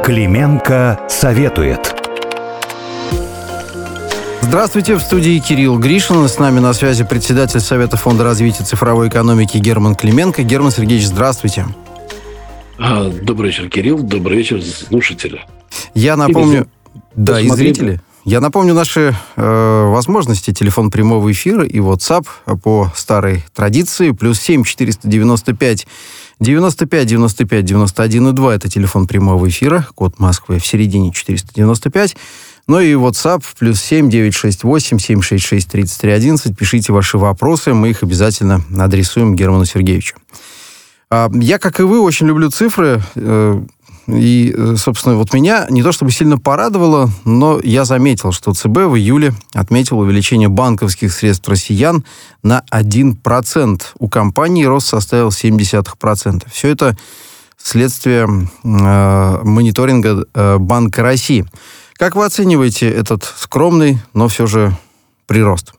Клименко советует. Здравствуйте, в студии Кирилл Гришин. С нами на связи председатель Совета фонда развития цифровой экономики Герман Клименко. Герман Сергеевич, здравствуйте. Добрый вечер, Кирилл. Добрый вечер, слушатели. Я напомню... Да, и зрители. Я напомню наши возможности. Телефон прямого эфира и WhatsApp по старой традиции. +7 495 95 95 91 2. Это телефон прямого эфира. Код Москвы в середине 495. Ну и WhatsApp +7 968 766 33 11. Пишите ваши вопросы. Мы их обязательно адресуем Герману Сергеевичу. Я, как и вы, очень люблю цифры. И, собственно, вот меня не то чтобы сильно порадовало, но я заметил, что ЦБ в июле отметил увеличение банковских средств россиян на 1%. У компании рост составил 0,7%. Все это следствие мониторинга Банка России. Как вы оцениваете этот скромный, но все же прирост?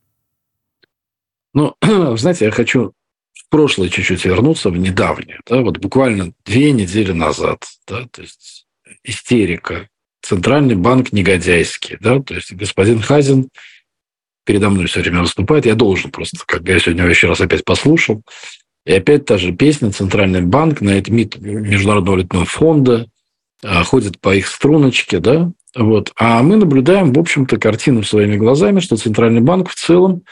Ну, знаете, я хочу в прошлое чуть-чуть вернуться, в недавнее. Да, вот буквально 2 недели назад, да, то есть истерика. Центральный банк негодяйский. Да, то есть господин Хазин передо мной все время выступает. Я должен просто, как я сегодня еще раз опять послушал. И опять та же песня «Центральный банк» на МИД Международного валютного фонда ходит по их струночке, да, вот. А мы наблюдаем, в общем-то, картину своими глазами, что Центральный банк в целом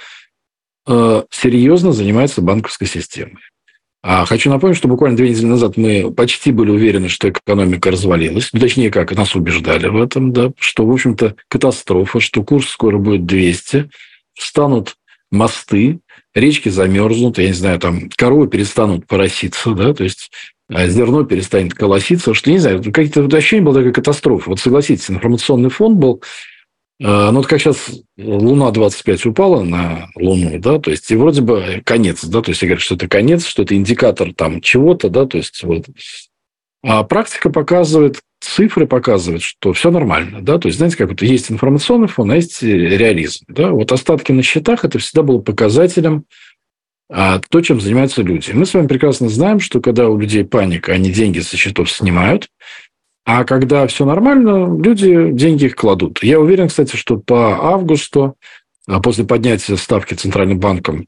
серьезно занимается банковской системой. Хочу напомнить, что буквально 2 недели назад мы почти были уверены, что экономика развалилась. Ну, точнее, как нас убеждали в этом, да, что, в общем-то, катастрофа, что курс скоро будет 200, встанут мосты, речки замерзнут, я не знаю, там коровы перестанут пороситься, да, то есть зерно перестанет колоситься, что, не знаю, какие-то ощущения было такая катастрофа. Вот согласитесь, информационный фон был. Ну, вот как сейчас Луна-25 упала на Луну, да, то есть, и вроде бы конец, да, то есть, говорят, что это конец, что это индикатор там чего-то, да, то есть, вот. А практика показывает, цифры показывают, что все нормально, да, то есть, знаете, как вот есть информационный фон, а есть реализм, да, вот остатки на счетах, это всегда было показателем то, чем занимаются люди. Мы с вами прекрасно знаем, что когда у людей паника, они деньги со счетов снимают, а когда все нормально, люди деньги их кладут. Я уверен, кстати, что по августу, после поднятия ставки Центральным банком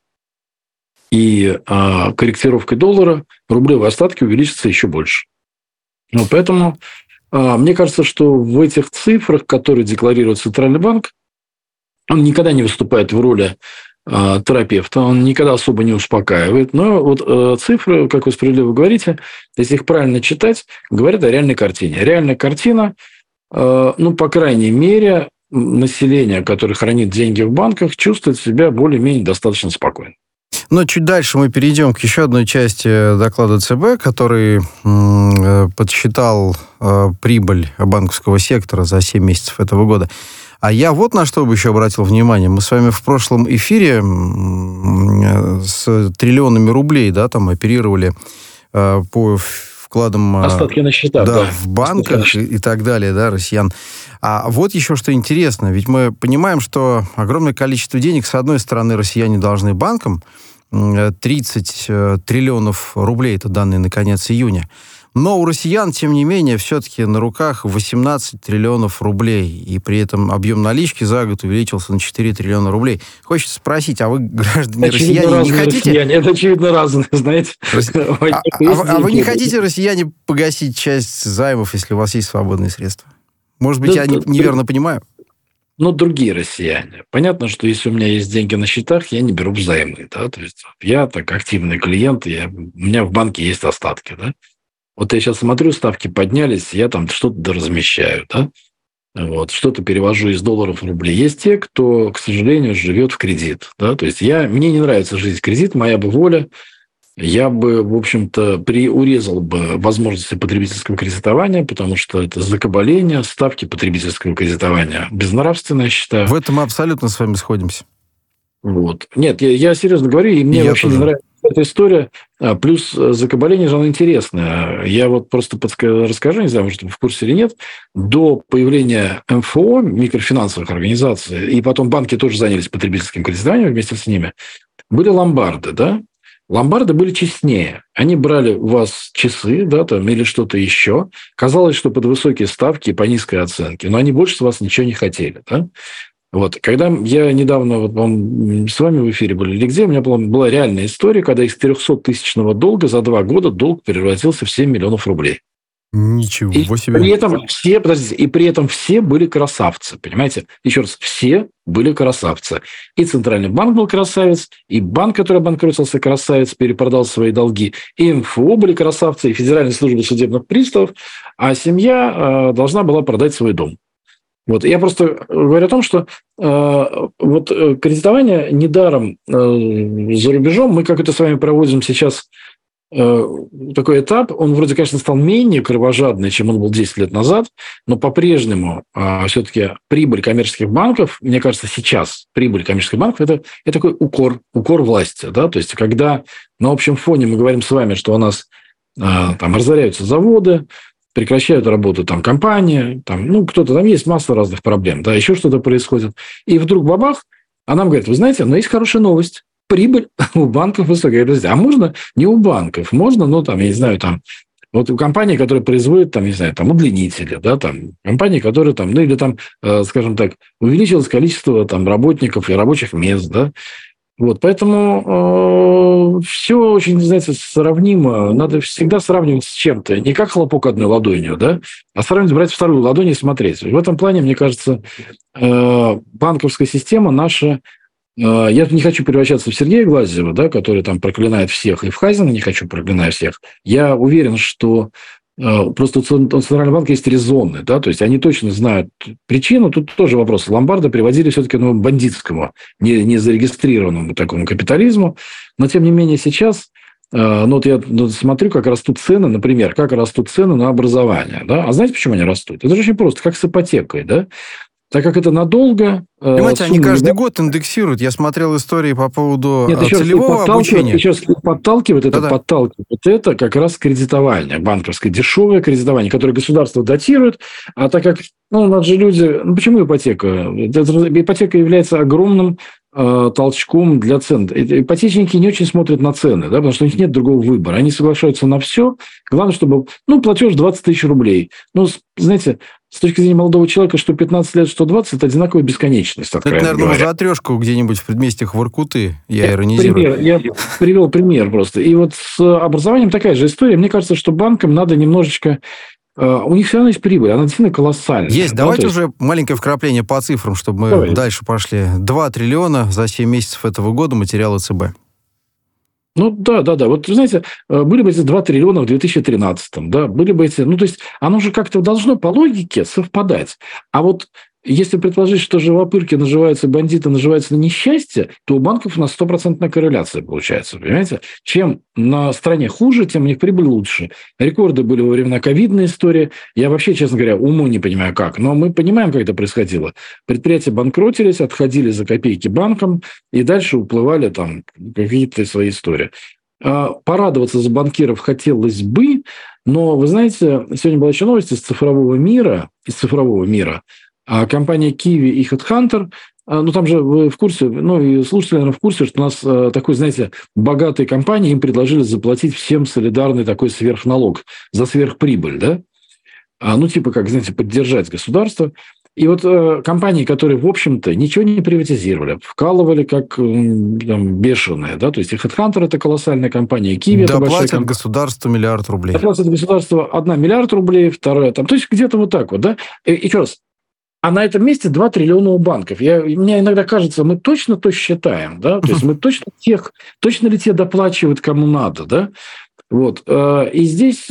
и корректировкой доллара, рублевые остатки увеличатся еще больше. Ну, поэтому мне кажется, что в этих цифрах, которые декларирует Центральный банк, он никогда не выступает в роли терапевта, он никогда особо не успокаивает. Но вот цифры, как вы справедливо говорите, если их правильно читать, говорят о реальной картине. Реальная картина, ну, по крайней мере, население, которое хранит деньги в банках, чувствует себя более-менее достаточно спокойно. Но чуть дальше мы перейдем к еще одной части доклада ЦБ, который подсчитал прибыль банковского сектора за 7 месяцев этого года. А я вот на что бы еще обратил внимание. Мы с вами в прошлом эфире с триллионами рублей, да, там оперировали по вкладам... Остатки на счетах, да. В банках и так далее, да, россиян. А вот еще что интересно. Ведь мы понимаем, что огромное количество денег, с одной стороны, россияне должны банкам, 30 триллионов рублей, это данные на конец июня. Но у россиян, тем не менее, все-таки на руках 18 триллионов рублей. И при этом объем налички за год увеличился на 4 триллиона рублей. Хочется спросить, а вы, граждане россияне, не хотите... Это очевидно разные, знаете. А вы не хотите, россияне, погасить часть займов, если у вас есть свободные средства? Может быть, я неверно понимаю? Но другие россияне. Понятно, что если у меня есть деньги на счетах, я не беру взаймы. Да? То есть я так активный клиент, у меня в банке есть остатки, да. Вот я сейчас смотрю, ставки поднялись, я там что-то доразмещаю, да? Вот, что-то перевожу из долларов в рубли. Есть те, кто, к сожалению, живет в кредит. Да? То есть мне не нравится жить в кредит, моя бы воля. Я бы, в общем-то, урезал бы возможности потребительского кредитования, потому что это закабаление, ставки потребительского кредитования безнравственные, я считаю. В этом мы абсолютно с вами сходимся. Вот. Нет, я серьезно говорю, и мне вообще не нравится эта история. Плюс закабаление же, оно интересное. Я вот просто расскажу, не знаю, может, вы в курсе или нет, до появления МФО, микрофинансовых организаций, и потом банки тоже занялись потребительским кредитованием вместе с ними, были ломбарды, да? Ломбарды были честнее. Они брали у вас часы, да, там, или что-то еще. Казалось, что под высокие ставки и по низкой оценке. Но они больше с вас ничего не хотели. Да? Вот. Когда я недавно вот, с вами в эфире были или где, у меня была реальная история, когда из 300-тысячного долга за 2 года долг превратился в 7 миллионов рублей. Ничего себе. При этом все были красавцы, понимаете? Еще раз, все были красавцы. И Центральный банк был красавец, и банк, который обанкротился, красавец, перепродал свои долги, и МФО были красавцы, и Федеральная служба судебных приставов, а семья должна была продать свой дом. Вот. Я просто говорю о том, что вот кредитование недаром за рубежом, мы как это с вами проводим сейчас такой этап, он вроде, конечно, стал менее кровожадный, чем он был 10 лет назад, но по-прежнему все-таки прибыль коммерческих банков, мне кажется, сейчас прибыль коммерческих банков – это такой укор власти. Да? То есть, когда на общем фоне мы говорим с вами, что у нас там разоряются заводы, прекращают работу там компании, там, кто-то, там есть масса разных проблем, да, еще что-то происходит. И вдруг бабах, а нам говорят, вы знаете, но есть хорошая новость. Прибыль у банков высокая. А можно не у банков, можно, я не знаю, там, вот у компаний, которые производят, там, не знаю, там, удлинители, да, там, компании, которые там, или там, скажем так, увеличилось количество там работников и рабочих мест, да. Вот, поэтому все очень, знаете, сравнимо. Надо всегда сравнивать с чем-то. Не как хлопок одной ладонью, да, а сравнивать, брать вторую ладонь и смотреть. В этом плане, мне кажется, банковская система наша. Я не хочу превращаться в Сергея Глазьева, да, который там проклинает всех, и в Хазина не хочу проклинать всех. Я уверен, что просто у Центрального банка есть резоны, да, то есть они точно знают причину. Тут тоже вопрос. Ломбарды приводили все-таки к бандитскому, не зарегистрированному такому капитализму. Но, тем не менее, сейчас я смотрю, как растут цены, например, на образование. Да? А знаете, почему они растут? Это же очень просто, как с ипотекой, да? Так как это надолго... Понимаете, они каждый год индексируют. Я смотрел истории по поводу целевого обучения. Подталкивает это как раз кредитование банковское, дешевое кредитование, которое государство датирует. А так как, у нас же люди... почему ипотека? Ипотека является огромным толчком для цен. Ипотечники не очень смотрят на цены, да, потому что у них нет другого выбора. Они соглашаются на все. Главное, чтобы... платеж 20 тысяч рублей. Знаете, с точки зрения молодого человека, что 15 лет, что 20, это одинаковая бесконечность. Это, наверное, за трешку где-нибудь в предместьях Воркуты, я иронизирую. Я привел пример просто. И вот с образованием такая же история. Мне кажется, что банкам надо немножечко... У них все равно есть прибыль, она действительно колоссальная. Есть. Давайте уже маленькое вкрапление по цифрам, чтобы мы дальше пошли. 2 триллиона за 7 месяцев этого года материалы ЦБ. Да. Вот, вы знаете, были бы эти 2 триллиона в 2013-м, да, были бы эти... то есть, оно же как-то должно по логике совпадать. А вот если предположить, что живопырки наживаются, бандиты наживаются на несчастье, то у банков у нас 100% корреляция получается, понимаете? Чем на стране хуже, тем у них прибыль лучше. Рекорды были во времена ковидной истории. Я вообще, честно говоря, уму не понимаю как, но мы понимаем, как это происходило. Предприятия банкротились, отходили за копейки банкам и дальше уплывали там какие-то свои истории. Порадоваться за банкиров хотелось бы, но, вы знаете, сегодня была еще новость из цифрового мира, а компания Kiwi и HeadHunter, там же вы в курсе, и слушатели, наверное, в курсе, что у нас такой, знаете, богатой компании, им предложили заплатить всем солидарный такой сверхналог за сверхприбыль, да? Как, знаете, поддержать государство. И вот компании, которые, в общем-то, ничего не приватизировали, вкалывали как бешеные, да, то есть и HeadHunter – это колоссальная компания, и Kiwi – это большая компания. Государству $1 миллиард рублей. Доплатят государству 1 миллиард рублей, вторая то есть где-то вот так вот, да. И еще раз, а на этом месте 2 триллиона у банков. Мне иногда кажется, мы точно то считаем, да, то есть мы точно ли те доплачивают, кому надо, да. Вот. И здесь,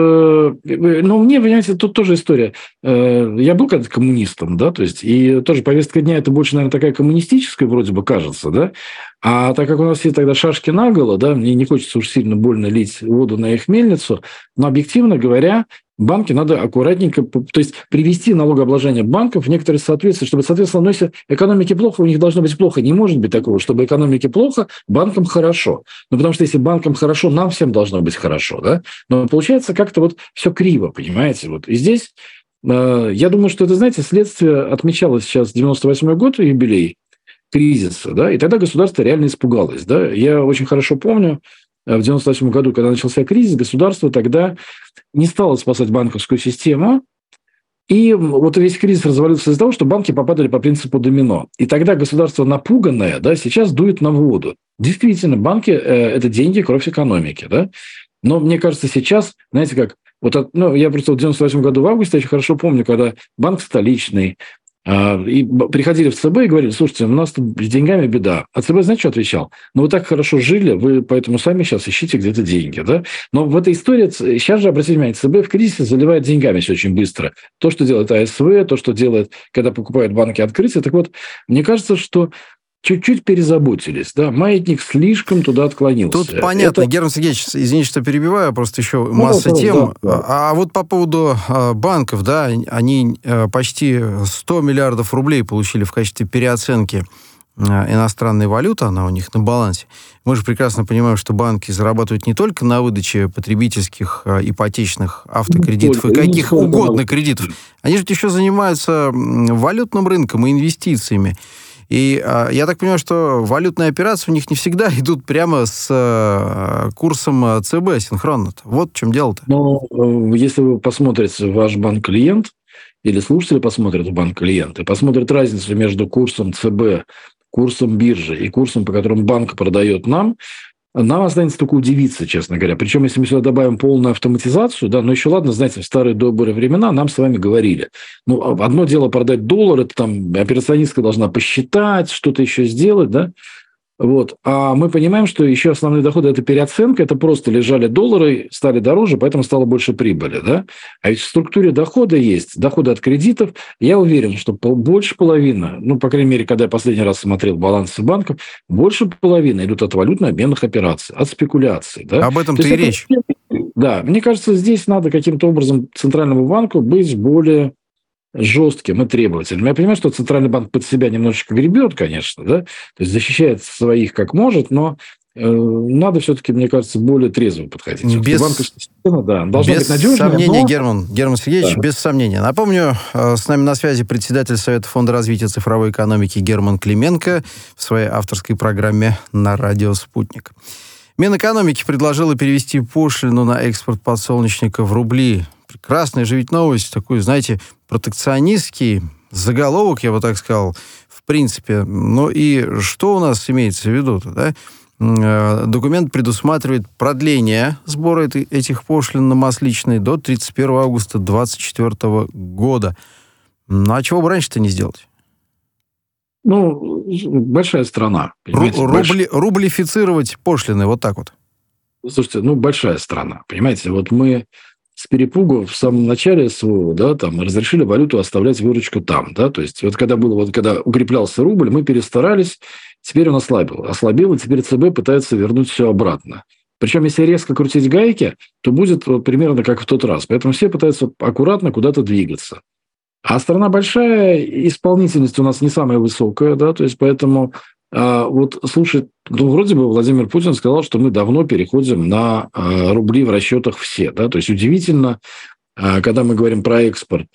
мне, понимаете, тут тоже история. Я был когда-то коммунистом, да, то есть, и тоже повестка дня это больше, наверное, такая коммунистическая вроде бы кажется, да, а так как у нас все тогда шашки наголо, да, мне не хочется уж сильно больно лить воду на их мельницу, но, объективно говоря, банки надо аккуратненько, то есть привести налогообложение банков в некоторое соответствие, чтобы, соответственно, если экономике плохо, у них должно быть плохо. Не может быть такого, чтобы экономике плохо, банкам хорошо. Потому что если банкам хорошо, нам всем должно быть хорошо, да? Но получается как-то вот все криво, понимаете? Вот. И здесь, я думаю, что это, знаете, следствие отмечалось сейчас 98-й год, юбилей кризиса, да, и тогда государство реально испугалось, да. Я очень хорошо помню, в 98 году, когда начался кризис, государство тогда не стало спасать банковскую систему, и вот весь кризис развалился из-за того, что банки попадали по принципу домино. И тогда государство напуганное, да, сейчас дует на воду. Действительно, банки – это деньги, кровь экономики. Да? Но мне кажется, сейчас, знаете как, я просто в 98 году в августе очень хорошо помню, когда банк столичный, и приходили в ЦБ и говорили: слушайте, у нас тут с деньгами беда. А ЦБ, знаете, что отвечал? Ну, вы так хорошо жили, вы поэтому сами сейчас ищите где-то деньги. Да? Но в этой истории, сейчас же, обратите внимание, ЦБ в кризисе заливает деньгами все очень быстро. То, что делает АСВ, то, что делает, когда покупают банки открытия. Так вот, мне кажется, что чуть-чуть перезаботились, да, маятник слишком туда отклонился. Тут понятно, Герман Сергеевич, извините, что перебиваю, просто еще масса тем. Да. А вот по поводу банков, да, они почти 100 миллиардов рублей получили в качестве переоценки иностранной валюты, она у них на балансе. Мы же прекрасно понимаем, что банки зарабатывают не только на выдаче потребительских, ипотечных, автокредитов и каких угодно кредитов. Они же еще занимаются валютным рынком и инвестициями. И я так понимаю, что валютные операции у них не всегда идут прямо с курсом ЦБ синхронно. Вот в чем дело-то. Ну, если вы посмотрите ваш банк-клиент, или слушатели посмотрят в банк-клиент, и посмотрят разницу между курсом ЦБ, курсом биржи и курсом, по которому банк продает нам останется только удивиться, честно говоря. Причем, если мы сюда добавим полную автоматизацию, да, но еще ладно, знаете, в старые добрые времена нам с вами говорили. Ну, одно дело продать доллар, это там операционистка должна посчитать, что-то еще сделать, да. Вот. А мы понимаем, что еще основные доходы – это переоценка, это просто лежали доллары, стали дороже, поэтому стало больше прибыли. Да? А ведь в структуре дохода есть доходы от кредитов. Я уверен, что больше половины, ну, по крайней мере, когда я последний раз смотрел балансы банков, больше половины идут от валютно-обменных операций, от спекуляций. Да? Об этом-то и речь. Да, мне кажется, здесь надо каким-то образом Центральному банку быть более жестким и требовательным. Я понимаю, что Центральный банк под себя немножечко гребет, конечно, да, то есть защищает своих как может, но надо все-таки, мне кажется, более трезво подходить. Банковская система, да, должна быть надежной. Без сомнения, Герман Сергеевич, да. Без сомнения. Напомню, с нами на связи председатель Совета Фонда развития цифровой экономики Герман Клименко в своей авторской программе на радио «Спутник». Минэкономики предложила перевести пошлину на экспорт подсолнечника в рубли. Прекрасная же ведь новость, такой, знаете, протекционистский заголовок, я бы так сказал, в принципе. Ну и что у нас имеется в виду-то, да? Документ предусматривает продление сбора этих пошлин на масличные до 31 августа 2024 года. Ну, а чего бы раньше-то не сделать? Ну, большая страна. Рублифицировать пошлины, вот так вот. Слушайте, большая страна, понимаете? Вот мы с перепугу в самом начале СВО, да, там, разрешили валюту оставлять выручку там, да, то есть, когда укреплялся рубль, мы перестарались, теперь он ослабел, и теперь ЦБ пытается вернуть все обратно. Причем, если резко крутить гайки, то будет примерно как в тот раз. Поэтому все пытаются аккуратно куда-то двигаться. А страна большая, исполнительность у нас не самая высокая, да, то есть, поэтому слушай, вроде бы Владимир Путин сказал, что мы давно переходим на рубли в расчетах все, да, то есть удивительно, когда мы говорим про экспорт,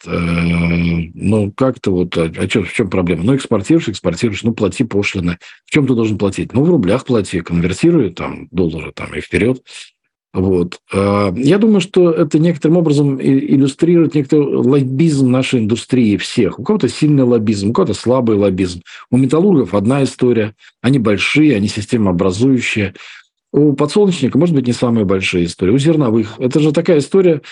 как-то в чем проблема? Экспортируешь, плати пошлины. В чем ты должен платить? В рублях плати, конвертируй там доллары там и вперед. Вот. Я думаю, что это некоторым образом иллюстрирует некоторый лоббизм нашей индустрии всех. У кого-то сильный лоббизм, у кого-то слабый лоббизм. У металлургов одна история. Они большие, они системообразующие. У подсолнечника, может быть, не самая большая история. У зерновых. Это же такая история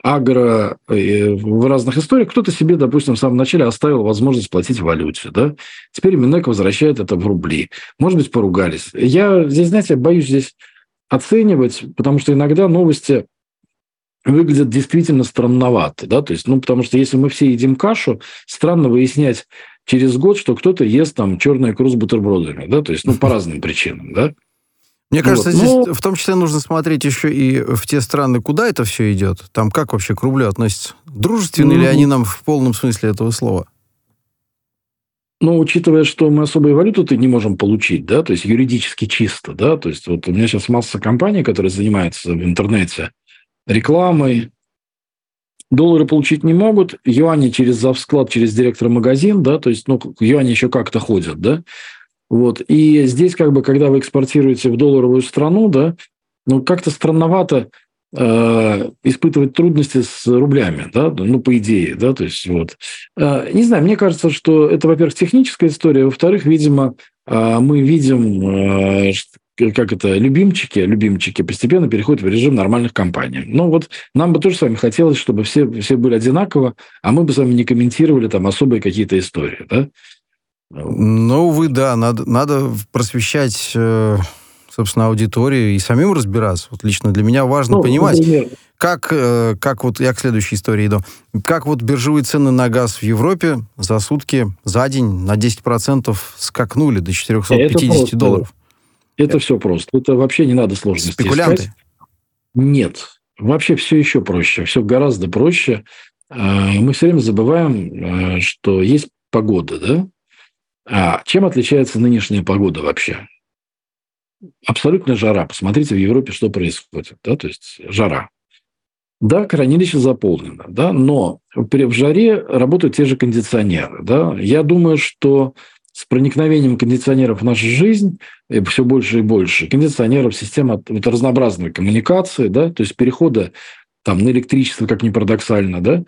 в разных историях. Кто-то себе, допустим, в самом начале оставил возможность платить в валюте. Да? Теперь Минэк возвращает это в рубли. Может быть, поругались. Я здесь, знаете, боюсь здесь оценивать, потому что иногда новости выглядят действительно странновато, да, то есть, потому что если мы все едим кашу, странно выяснять через год, что кто-то ест там черную икру с бутербродами, да, то есть, по разным причинам, да. Мне кажется, здесь в том числе нужно смотреть еще и в те страны, куда это все идет, там как вообще к рублю относятся, дружественны ли они нам в полном смысле этого слова? Учитывая, что мы особые валюты не можем получить, да, то есть юридически чисто, да, то есть вот у меня сейчас масса компаний, которые занимаются в интернете рекламой, доллары получить не могут, юани через завсклад, через директора магазин, да, то есть, юани еще как-то ходят, да, вот, и здесь когда вы экспортируете в долларовую страну, да, как-то странновато испытывать трудности с рублями, да, по идее, да, то есть вот. Не знаю, мне кажется, что это, во-первых, техническая история, во-вторых, видимо, мы видим, любимчики постепенно переходят в режим нормальных компаний. Вот нам бы тоже с вами хотелось, чтобы все были одинаково, а мы бы с вами не комментировали там особые какие-то истории, да? Увы, да, надо просвещать, собственно, аудиторию и самим разбираться. Вот лично для меня важно понимать, например, как вот я к следующей истории иду. Как вот биржевые цены на газ в Европе за сутки, за день на 10% скакнули до 450 долларов. Это все просто. Это вообще не надо сложности Спекулянты? искать. Нет. Вообще все еще проще. Все гораздо проще. Мы все время забываем, что есть погода, да? А чем отличается нынешняя погода вообще? Абсолютная жара. Посмотрите в Европе, что происходит. Да? То есть жара. Да, хранилище заполнено, да, но в жаре работают те же кондиционеры. Да? Я думаю, что с проникновением кондиционеров в нашу жизнь все больше и больше кондиционеров, система разнообразной коммуникации, да, то есть перехода там, на электричество, как ни парадоксально, да,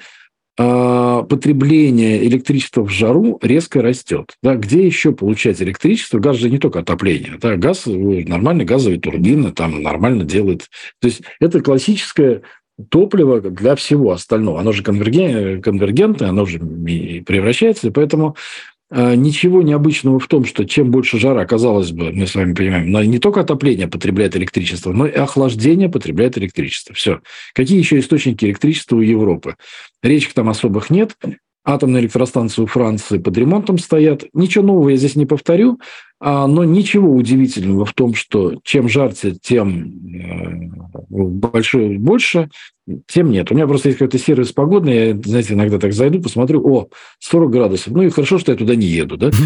потребление электричества в жару резко растет. Да? Где еще получать электричество? Газ же не только отопление. Да? Газ, нормальная газовая турбина там нормально делает. То есть это классическое топливо для всего остального. Оно же конвергентное, оно же превращается, и поэтому ничего необычного в том, что чем больше жара, казалось бы, мы с вами понимаем, но не только отопление потребляет электричество, но и охлаждение потребляет электричество. Все. Какие еще источники электричества у Европы? Речек там особых нет. Атомные электростанции у Франции под ремонтом стоят. Ничего нового я здесь не повторю, но ничего удивительного в том, что чем жарче, тем больше, тем нет. У меня просто есть какой-то сервис погодный, я, знаете, иногда так зайду, посмотрю, 40 градусов. И хорошо, что я туда не еду, да?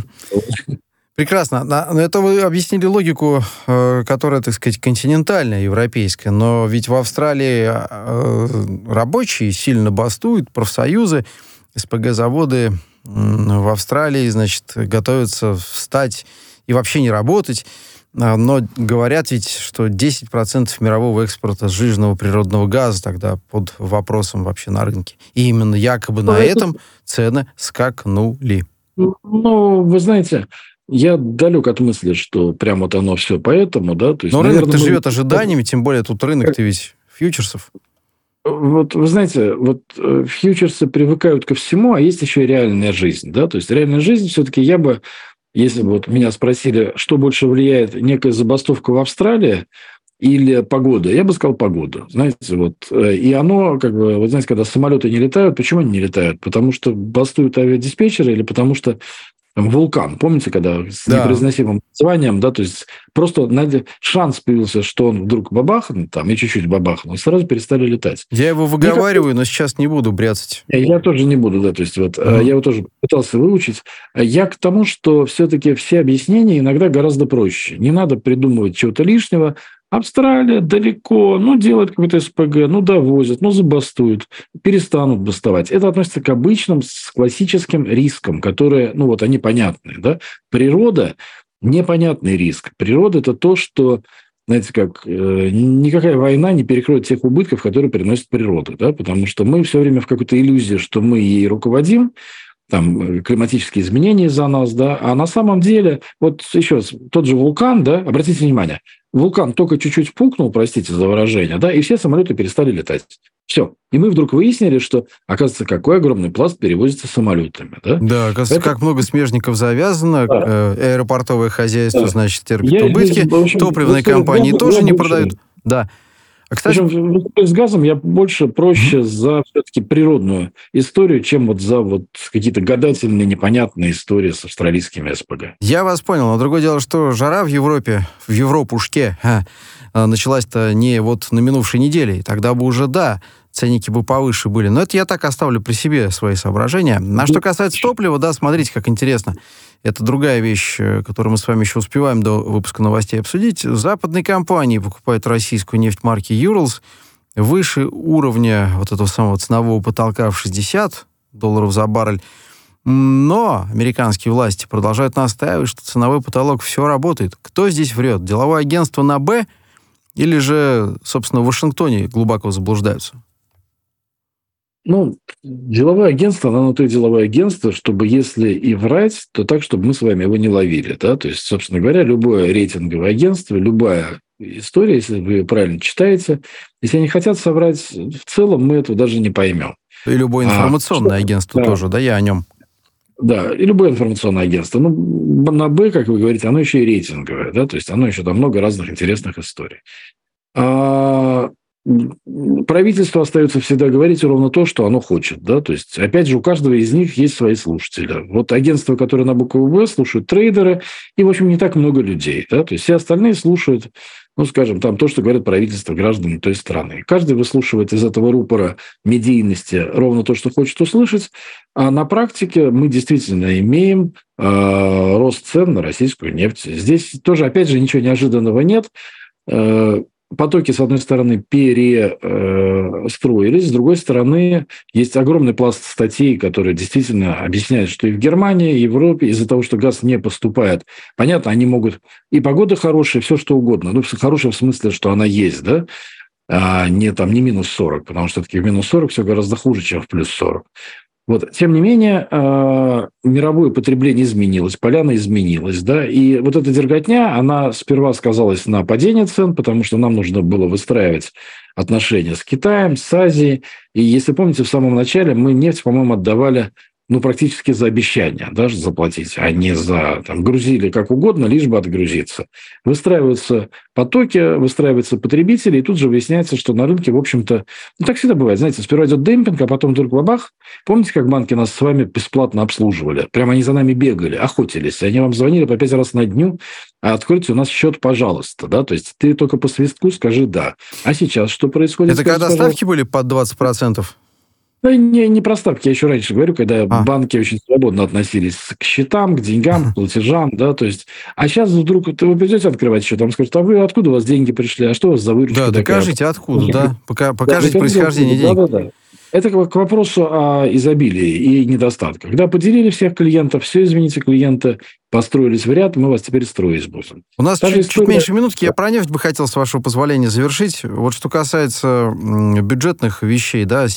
Прекрасно. Но это вы объяснили логику, которая, так сказать, континентальная, европейская. Но ведь в Австралии рабочие сильно бастуют, профсоюзы, СПГ-заводы в Австралии, значит, готовятся встать и вообще не работать. Но говорят ведь, что 10% мирового экспорта сжиженного природного газа тогда под вопросом вообще на рынке. И именно якобы на этом цены скакнули. Вы знаете, я далек от мысли, что прям вот оно все поэтому, да. То есть, но рынок-то живет ожиданиями, тем более тут рынок-то ведь фьючерсов. Вы знаете, фьючерсы привыкают ко всему, а есть еще и реальная жизнь, да. То есть реальная жизнь все-таки если бы меня спросили, что больше влияет, некая забастовка в Австралии или погода, я бы сказал погода. Знаете, и оно, знаете, когда самолеты не летают, почему они не летают? Потому что бастуют авиадиспетчеры или потому что вулкан, помните, когда с непроизносимым названием, да, то есть просто шанс появился, что он вдруг бабахнет, там, и чуть-чуть бабахнул, и сразу перестали летать. Я его выговариваю, но сейчас не буду бряцать. Я тоже не буду, да, то есть я его тоже пытался выучить. Я к тому, что все-таки все объяснения иногда гораздо проще. Не надо придумывать чего-то лишнего. Австралия далеко, делают какой-то СПГ, довозят, забастуют, перестанут бастовать. Это относится к обычным, с классическим рискам, которые, они понятные, да. Природа – непонятный риск. Природа – это то, что, знаете, никакая война не перекроет тех убытков, которые приносит природа, да, потому что мы все время в какой-то иллюзии, что мы ей руководим, там, климатические изменения из-за нас, да, а на самом деле, еще раз, тот же вулкан, да, обратите внимание, вулкан только чуть-чуть пукнул, простите за выражение, да, и все самолеты перестали летать. Все. И мы вдруг выяснили, что, оказывается, какой огромный пласт перевозится самолетами, да. Да, оказывается, как много смежников завязано, да. Аэропортовое хозяйство, да. Значит, терпит убытки, топливные компании тоже не продают. Да. А, кстати, с газом я проще за все-таки природную историю, чем за какие-то гадательные, непонятные истории с австралийскими СПГ. Я вас понял. Но другое дело, что жара в Европе, в Европушке, началась-то не на минувшей неделе. Тогда бы уже, ценники бы повыше были. Но это я так оставлю при себе свои соображения. А что касается топлива, смотрите, как интересно. Это другая вещь, которую мы с вами еще успеваем до выпуска новостей обсудить. Западные компании покупают российскую нефть марки «Юрлс» выше уровня этого самого ценового потолка в $60 за баррель. Но американские власти продолжают настаивать, что ценовой потолок все работает. Кто здесь врет? Деловое агентство НАБЭ Или же, собственно, в Вашингтоне глубоко заблуждаются? Ну, деловое агентство, оно на то и деловое агентство, чтобы если и врать, то так, чтобы мы с вами его не ловили. Да? То есть, собственно говоря, любое рейтинговое агентство, любая история, если вы ее правильно читаете, если они хотят соврать, в целом мы этого даже не поймем. И любое информационное агентство тоже, да, я о нем. Да, и любое информационное агентство. Ну, на «Б», как вы говорите, оно еще и рейтинговое, да, то есть оно еще там много разных интересных историй. Правительство остается всегда говорить ровно то, что оно хочет, да, то есть, опять же, у каждого из них есть свои слушатели. Вот агентства, которые на букву «Б», слушают трейдеры, и, в общем, не так много людей, да, то есть все остальные слушают, ну, скажем, там то, что говорят правительство, граждане той страны. Каждый выслушивает из этого рупора медийности ровно то, что хочет услышать, а на практике мы действительно имеем рост цен на российскую нефть. Здесь тоже, опять же, ничего неожиданного нет. Потоки, с одной стороны, перестроились, с другой стороны, есть огромный пласт статей, которые действительно объясняют, что и в Германии, и в Европе из-за того, что газ не поступает, понятно, они могут... И погода хорошая, все что угодно. Ну, хорошая в смысле, что она есть, да? Не минус 40, потому что все-таки в минус 40 все гораздо хуже, чем в плюс 40. Вот. Тем не менее, мировое потребление изменилось, поляна изменилась, да, и вот эта дерготня, она сперва сказалась на падении цен, потому что нам нужно было выстраивать отношения с Китаем, с Азией, и если помните, в самом начале мы нефть, по-моему, отдавали практически за обещание, даже заплатить, а не за, грузили как угодно, лишь бы отгрузиться. Выстраиваются потоки, выстраиваются потребители, и тут же выясняется, что на рынке, в общем-то, так всегда бывает, знаете, сперва идет демпинг, а потом вдруг бабах. Помните, как банки нас с вами бесплатно обслуживали? Прямо они за нами бегали, охотились, они вам звонили по 5 раз на дню, а откройте у нас счет, пожалуйста, да, то есть ты только по свистку скажи «да». А сейчас что происходит? Это когда ставки были под 20%? Не про ставки, я еще раньше говорю, когда банки очень свободно относились к счетам, к деньгам, к платежам, да, то есть, а сейчас вдруг вы придете открывать счет, там скажут, а вы откуда у вас деньги пришли, а что у вас за выручка? Да, докажите откуда, да, покажите происхождение денег. Да. Это к вопросу о изобилии и недостатках. Когда поделили всех клиентов, все, извините, клиенты построились в ряд, мы вас теперь строить будем. У нас чуть меньше минутки. Я про нефть бы хотел, с вашего позволения, завершить. Вот что касается бюджетных вещей, да,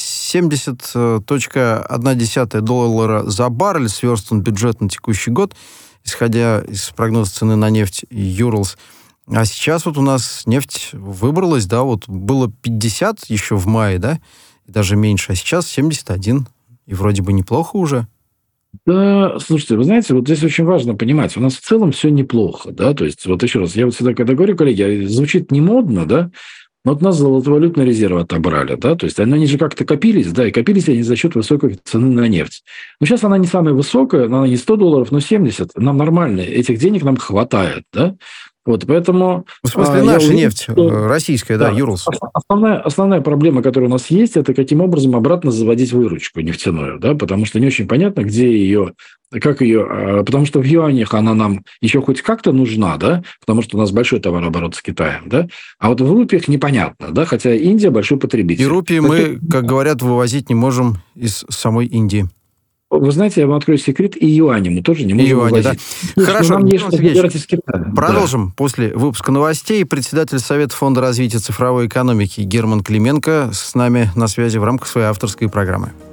$70.1 за баррель сверстан бюджет на текущий год, исходя из прогноза цены на нефть Urals. А сейчас вот у нас нефть выбралась, да, вот было 50 еще в мае, да, и даже меньше, а сейчас 71. И вроде бы неплохо уже. Да, слушайте, вы знаете, вот здесь очень важно понимать, у нас в целом все неплохо, да, то есть, вот еще раз, я вот всегда, когда говорю, коллеги, звучит не модно, да, но вот нас золотовалютные резервы отобрали, да, то есть, они же как-то копились, да, и копились они за счет высокой цены на нефть. Но сейчас она не самая высокая, она не $100, но 70, нам нормально, этих денег нам хватает, да. Вот, поэтому... В смысле, наша нефть, российская, да, Urals. Основная проблема, которая у нас есть, это каким образом обратно заводить выручку нефтяную, да, потому что не очень понятно, где ее, как ее... Потому что в юанях она нам еще хоть как-то нужна, да, потому что у нас большой товарооборот с Китаем, да, а вот в рупиях непонятно, да, хотя Индия большой потребитель. И рупии мы, как говорят, вывозить не можем из самой Индии. Вы знаете, я вам открою секрет, и юани мы тоже не можем вывозить. Да. Хорошо, продолжим да. После выпуска новостей. Председатель Совета Фонда развития цифровой экономики Герман Клименко с нами на связи в рамках своей авторской программы.